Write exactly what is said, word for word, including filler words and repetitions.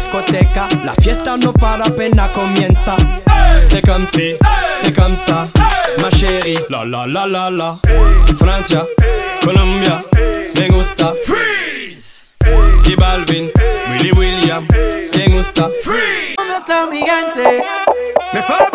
discoteca, la fiesta no para apenas comienza. C'est comme si, c'est comme ça, ma chérie. La la la la la. Francia, Colombia, me gusta. Freeze. Y Balvin, Willy William, me gusta. Freeze. ¿Dónde está mi gente? Me fue